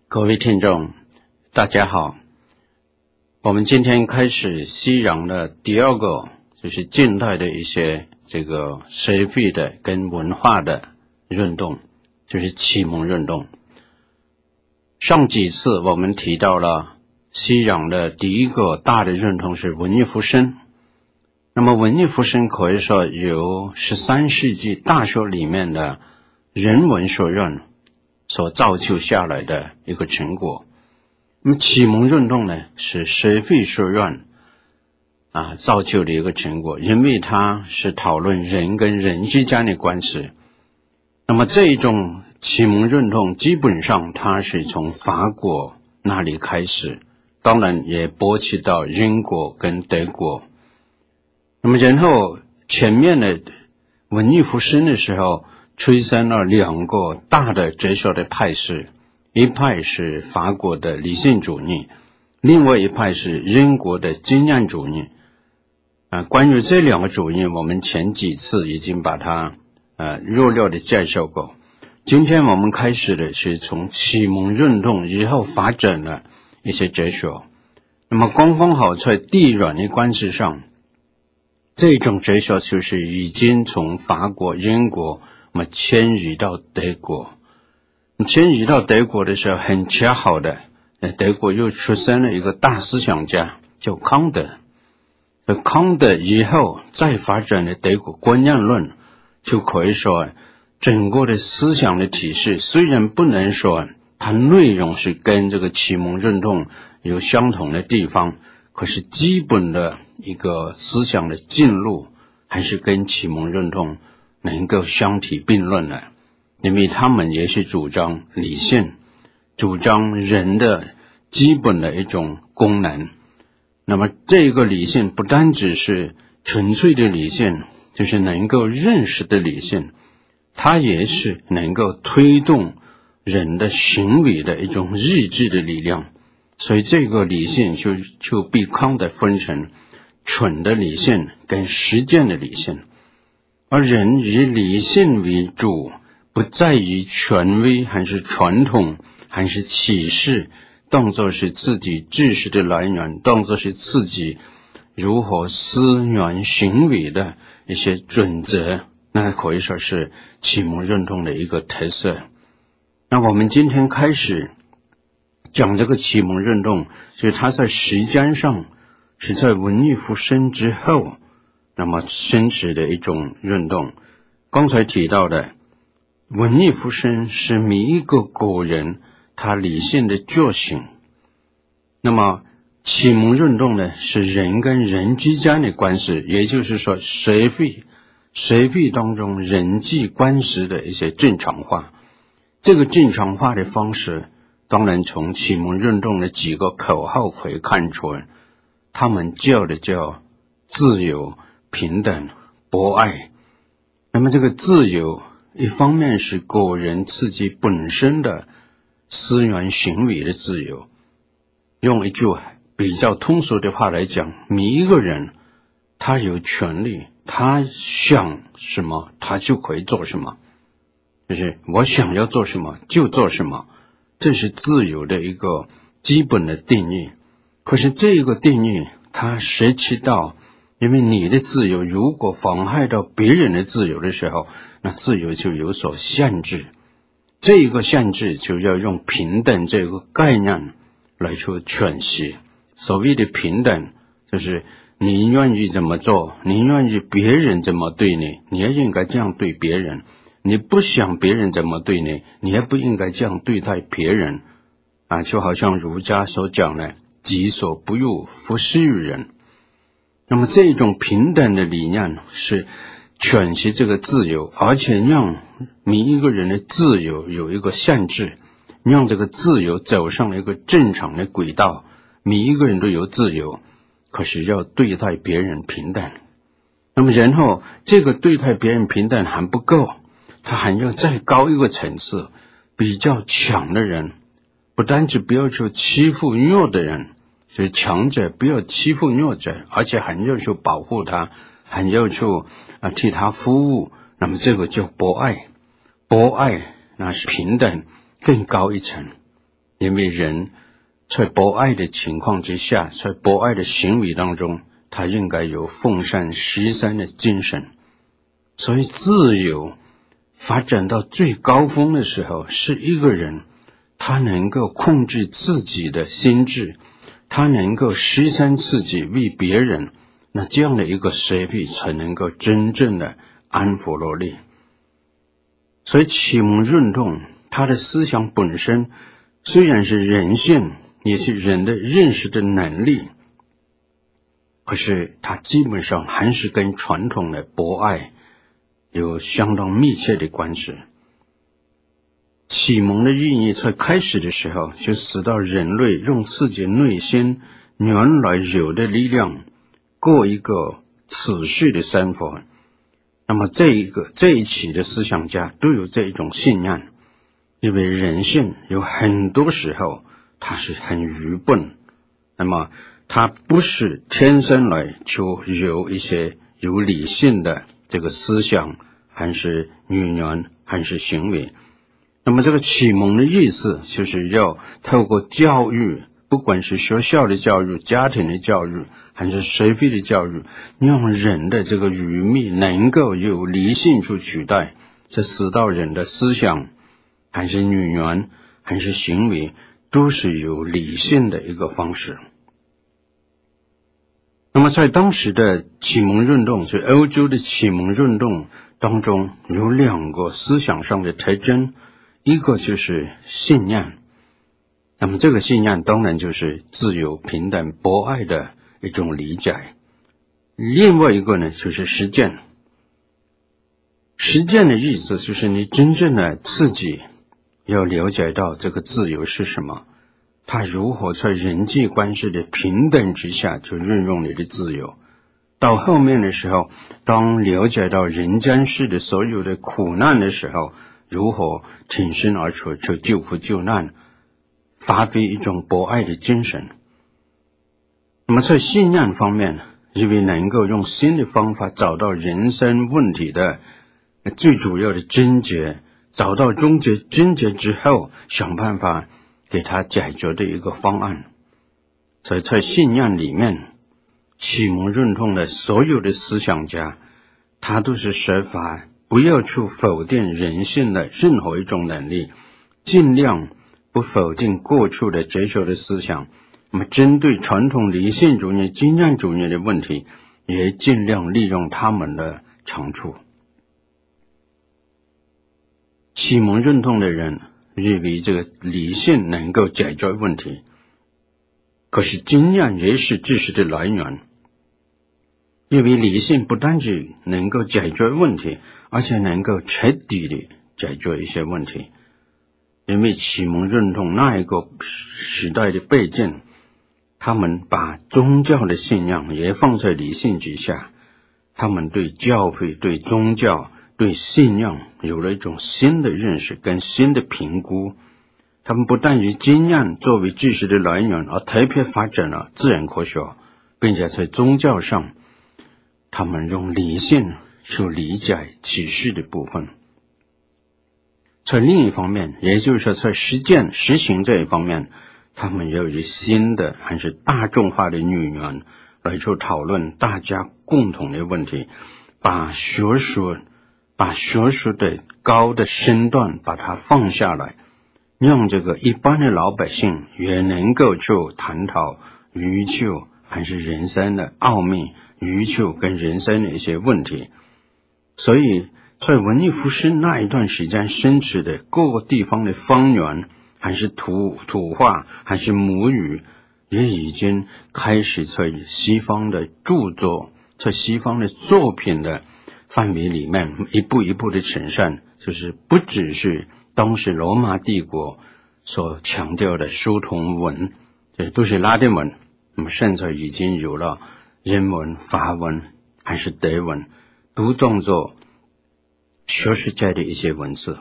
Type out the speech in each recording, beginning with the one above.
各位听众大家好，我们今天开始西洋的第二个就是近代的一些这个社会的跟文化的运动，就是启蒙运动。上几次我们提到了西洋的第一个大的运动是文艺复兴，那么文艺复兴可以说由13世纪大学里面的人文学院所造就下来的一个成果。那么启蒙运动呢，是社会学院造就的一个成果，因为它是讨论人跟人之间的关系。那么这一种启蒙运动基本上它是从法国那里开始，当然也波及到英国跟德国。那么然后前面的文艺复兴的时候催生了两个大的哲学的派系，一派是法国的理性主义，另外一派是英国的经验主义。关于这两个主义，我们前几次已经把它弱略的介绍过。今天我们开始的是从启蒙运动以后发展的一些哲学。那么刚刚好在地缘的关系上，这种哲学就是已经从法国、英国迁移到德国。迁移到德国的时候，很恰好的，德国又出生了一个大思想家叫康德。康德以后再发展的德国观念论，就可以说整个的思想的体系虽然不能说它内容是跟这个启蒙运动有相同的地方，可是基本的一个思想的进路还是跟启蒙运动能够相提并论的。因为他们也是主张理性，主张人的基本的一种功能。那么这个理性不单只是纯粹的理性，就是能够认识的理性，它也是能够推动人的行为的一种意志的力量。所以这个理性就被康德分成蠢的理性跟实践的理性。而人以理性为主，不在于权威还是传统还是启示，当作是自己知识的来源，当作是自己如何思源行为的一些准则，那可以说是启蒙运动的一个特色。那我们今天开始讲这个启蒙运动，所以它在时间上是在文艺复兴之后那么兴起的一种运动。刚才提到的文艺复兴是每一个个人他理性的觉醒，那么启蒙运动呢，是人跟人之间的关系，也就是说社会当中人际关系的一些正常化。这个正常化的方式，当然从启蒙运动的几个口号可以看出来，他们叫自由、平等、博爱。那么这个自由一方面是个人自己本身的思源行为的自由，用一句比较通俗的话来讲，每一个人他有权利，他想什么他就可以做什么，就是我想要做什么就做什么，这是自由的一个基本的定义。可是这个定义它涉及到，因为你的自由如果妨害到别人的自由的时候，那自由就有所限制。这一个限制就要用平等这个概念来去诠释。所谓的平等，就是你愿意怎么做，你愿意别人怎么对你，你也应该这样对别人。你不想别人怎么对你，你也不应该这样对待别人就好像儒家所讲的己所不欲，勿施于人。那么这种平等的理念是诠释这个自由，而且让每一个人的自由有一个限制，让这个自由走上了一个正常的轨道。每一个人都有自由，可是要对待别人平等。那么然后这个对待别人平等还不够，他还要再高一个层次，比较强的人不单只不要去欺负弱的人，所以强者不要欺负弱者，而且还要去保护他，还要去替他服务。那么这个叫博爱，博爱那是平等更高一层。 因为人在博爱的情况之下，在博爱的行为当中，他应该有奉善施善的精神。所以自由发展到最高峰的时候，是一个人他能够控制自己的心智，他能够施善自己为别人，那这样的一个社会才能够真正的安佛罗利。所以启蒙运动它的思想本身虽然是人性，也是人的认识的能力，可是它基本上还是跟传统的博爱有相当密切的关系。启蒙的意义在开始的时候，就使到人类用自己内心原来有的力量过一个次序的生活。那么这一期的思想家都有这一种信仰，因为人性有很多时候他是很愚笨，那么他不是天生来就有一些有理性的这个思想，还是语言，还是行为。那么这个启蒙的意思就是要透过教育，不管是学校的教育、家庭的教育，还是社会的教育，让人的这个愚昧能够由理性去取代，这使到人的思想，还是语言，还是行为，都是有理性的一个方式。那么在当时的启蒙运动，就欧洲的启蒙运动当中，有两个思想上的特征，一个就是信仰，那么这个信仰当然就是自由、平等、博爱的一种理解。另外一个呢，就是实践。实践的意思就是你真正的自己要了解到这个自由是什么，他如何在人际关系的平等之下就运用你的自由。到后面的时候，当了解到人间世的所有的苦难的时候，如何挺身而出去救苦救难，发挥一种博爱的精神。那么在信仰方面，因为能够用新的方法找到人生问题的最主要的症结，找到症结之后，想办法给他解决的一个方案。所以在信仰里面，启蒙运动的所有的思想家，他都是设法不要去否定人性的任何一种能力，尽量不否定过去的哲学的思想。那么针对传统理性主义、经验主义的问题，也尽量利用他们的长处。启蒙运动的人认为这个理性能够解决问题，可是经验也是知识的来源。因为理性不单只能够解决问题，而且能够彻底的解决一些问题。因为启蒙运动那一个时代的背景，他们把宗教的信仰也放在理性之下，他们对教会、对宗教、对信仰有了一种新的认识跟新的评估。他们不但以经验作为知识的来源，而特别发展了自然科学，并且在宗教上他们用理性去理解启示的部分。在另一方面，也就是说在实行这一方面，他们也有一新的还是大众化的语言来去讨论大家共同的问题，把学术的高的身段把它放下来，让这个一般的老百姓也能够去探讨宇宙还是人生的奥秘，宇宙跟人生的一些问题。所以在文艺复兴那一段时间生起的各个地方的方言，还是土话，还是母语，也已经开始在西方的著作，在西方的作品的范围里面一步一步的呈现，就是不只是当时罗马帝国所强调的书同文，这都是拉丁文，那么现在已经有了英文、法文还是德文，都当作学术界的一些文字。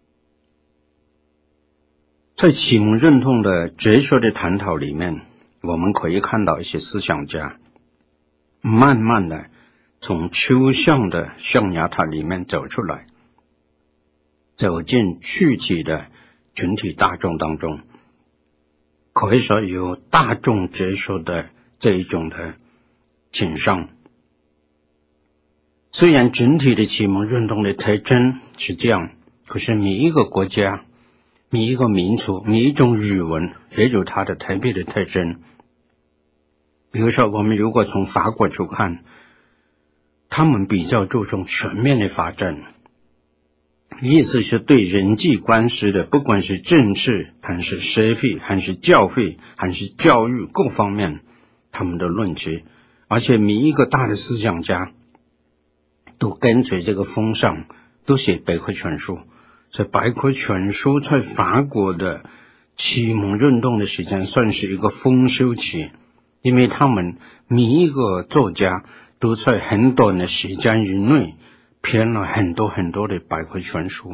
在启蒙运动的哲学的探讨里面，我们可以看到一些思想家慢慢的从抽象的象牙塔里面走出来，走进具体的群体大众当中。 可以说有大众接受的这一种的倾向。虽然整体的启蒙运动的特征是这样，可是每一个国家、每一个民族、每一种语文也有它的特别的特征。比如说，我们如果从法国去看，他们比较注重全面的发展，意思是对人际关系的，不管是政治还是社会还是教会还是教育各方面，他们的论据，而且每一个大的思想家都跟随这个风尚，都写百科全书。所以百科全书在法国的启蒙运动的时间算是一个丰收期，因为他们每一个作家都在很短的时间以内编了很多很多的百科全书。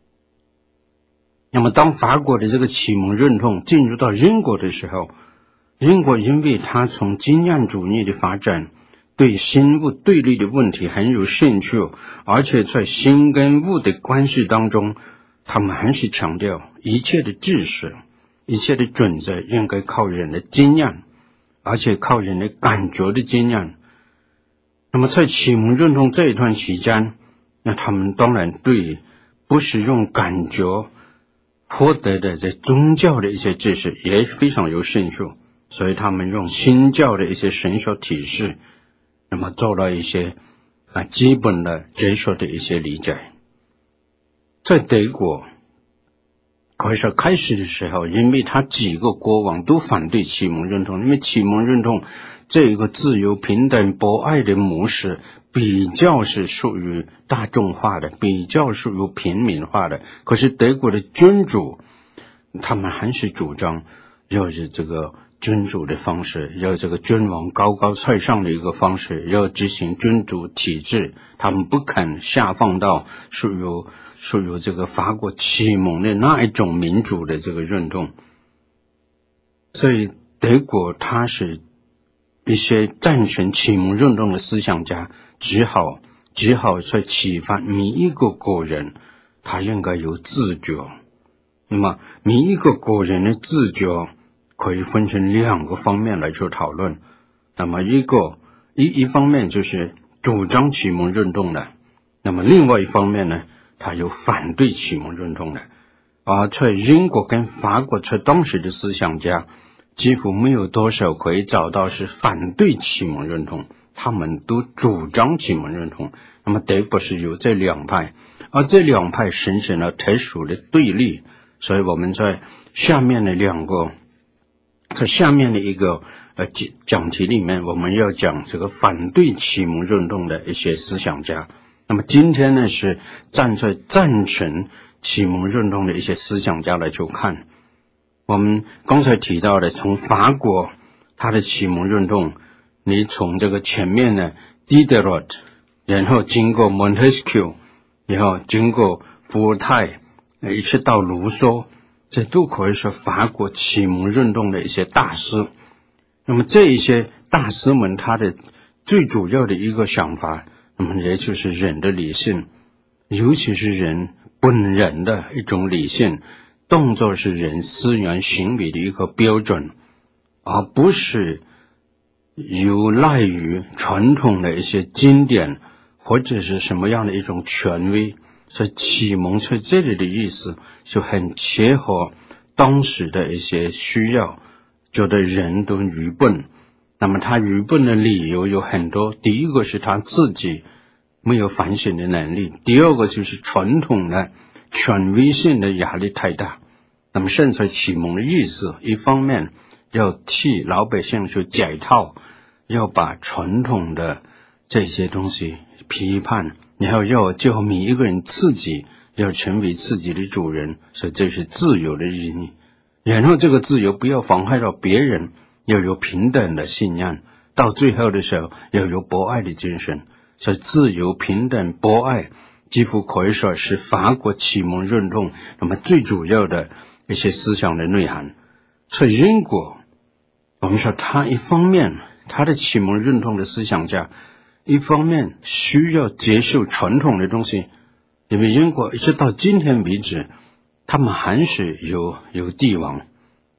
那么当法国的这个启蒙运动进入到英国的时候，英国因为它从经验主义的发展，对心物对立的问题很有兴趣，而且在心跟物的关系当中，他们还是强调一切的知识、一切的准则应该靠人的经验，而且靠人的感觉的经验。那么在启蒙运动这一段期间，那他们当然对不是用感觉获得的这宗教的一些知识也非常有兴趣，所以他们用新教的一些神学体系，那么做了一些基本的哲学的一些理解。在德国可以说开始的时候，因为他几个国王都反对启蒙运动，因为启蒙运动这一个自由平等博爱的模式比较是属于大众化的，比较属于平民化的。可是德国的君主他们还是主张要是这个君主的方式，要这个君王高高在上的一个方式，要执行君主体制，他们不肯下放到属于这个法国启蒙的那一种民主的这个运动。所以德国它是一些赞成启蒙运动的思想家只好去启发每一个个人，他应该有自觉。那么每一个个人的自觉可以分成两个方面来做讨论。那么一方面就是主张启蒙运动的，那么另外一方面呢，他有反对启蒙运动的。而在英国跟法国在当时的思想家几乎没有多少可以找到是反对启蒙运动，他们都主张启蒙运动。那么德国是有这两派，而这两派形成了特殊的对立。所以我们在下面的一个讲题里面，我们要讲这个反对启蒙运动的一些思想家。那么今天呢，是站在赞成启蒙运动的一些思想家来去看。我们刚才提到的，从法国它的启蒙运动，你从这个前面的 Diderot， 然后经过 Montesquieu， 然后经过伏尔泰，一直到卢梭，这都可以说法国启蒙运动的一些大师。那么这一些大师们他的最主要的一个想法，那么也就是人的理性，尤其是人本人的一种理性，动作是人思源行为的一个标准，而不是有赖于传统的一些经典或者是什么样的一种权威。所以启蒙在这里的意思就很切合当时的一些需要，觉得人都愚笨。那么他愚笨的理由有很多，第一个是他自己没有反省的能力，第二个就是传统的权威性的压力太大。那么现在启蒙的意思，一方面要替老百姓去解套，要把传统的这些东西批判，然后要叫每一个人自己要成为自己的主人，所以这是自由的意义。然后这个自由不要妨害到别人，要有平等的信仰，到最后的时候要有博爱的精神。所以自由、平等、博爱几乎可以说是法国启蒙运动那么最主要的一些思想的内涵。所以英国我们说他一方面他的启蒙运动的思想家一方面需要接受传统的东西，因为英国一直到今天为止他们还是有帝王，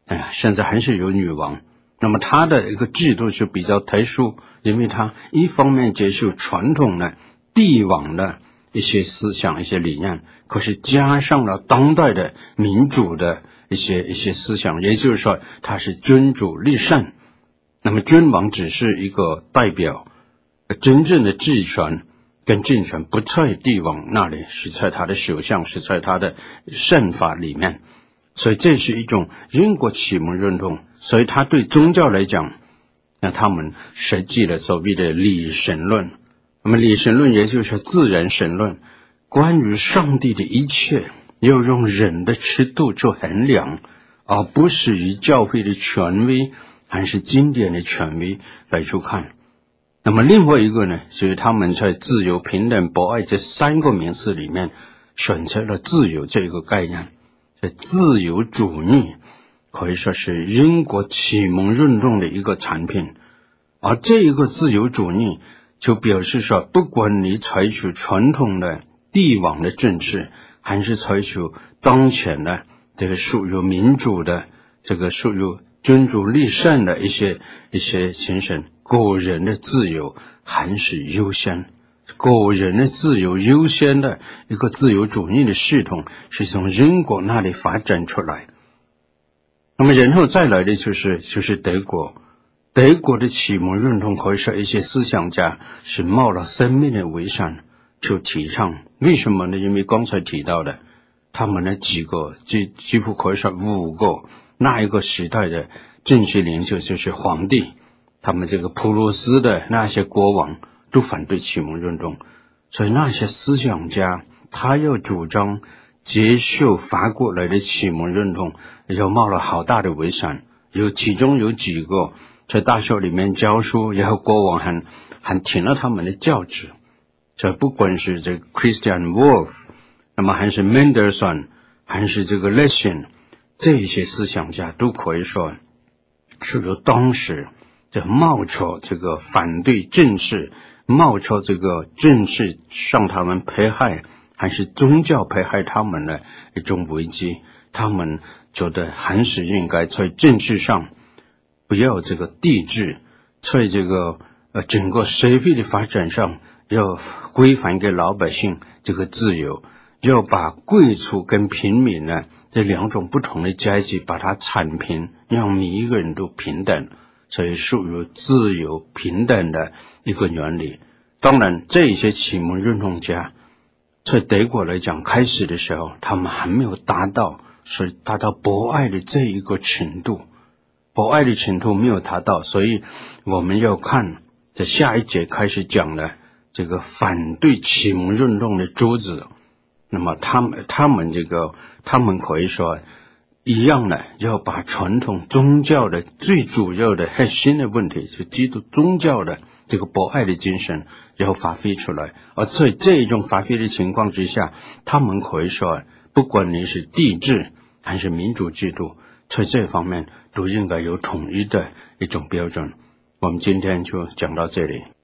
现在还是有女王。那么他的一个制度是比较特殊，因为他一方面接受传统的帝王的一些思想、一些理念，可是加上了当代的民主的一些思想，也就是说他是君主立宪。那么君王只是一个代表，真正的治权跟政权不在帝王那里，是在他的首相，是在他的宪法里面。所以这是一种英国启蒙运动，所以他对宗教来讲，那他们设计了所谓的理神论。那么理神论也就是自然神论，关于上帝的一切要用人的尺度做衡量，而不是以教会的权威还是经典的权威来去看。那么另外一个呢，就是他们在自由、平等、博爱这三个名词里面选择了自由这个概念。这自由主义可以说是英国启蒙运动的一个产品，而这一个自由主义就表示说，不管你采取传统的帝王的政治，还是采取当前的这个属于民主的，这个属于君主立宪的一些形成，个人的自由还是优先。个人的自由优先的一个自由主义的系统是从英国那里发展出来。那么然后再来的就是德国。德国的启蒙运动可以说一些思想家是冒了生命的危险就提倡。为什么呢？因为刚才提到的他们的几乎可以说5个那一个时代的政治领袖，就是皇帝，他们这个普鲁士的那些国王都反对启蒙运动。所以那些思想家他要主张接受法国来的启蒙运动，要冒了好大的危险。其中有几个在大学里面教书，然后国王还停了他们的教职。这不管是这个 Christian Wolff， 那么还是 Mendelssohn， 还是这个 Lessing， 这些思想家都可以说是由当时这冒出这个反对政治，冒出这个政治让他们迫害，还是宗教迫害他们的一种危机。他们觉得还是应该在政治上不要这个帝制，在这个整个社会的发展上要规范给老百姓这个自由，要把贵族跟平民呢这两种不同的阶级把它铲平，让每一个人都平等，所以属于自由平等的一个原理。当然这些启蒙运动家在德国来讲开始的时候，他们还没有达到博爱的这一个程度，博爱的程度没有达到，所以我们要看在下一节开始讲了这个反对启蒙运动的主旨。那么他们可以说一样的，要把传统宗教的最主要的核心的问题，是基督宗教的这个博爱的精神要发挥出来。而在这种发挥的情况之下，他们可以说不管你是帝制还是民主制度，在这方面都应该有统一的一种标准。我们今天就讲到这里。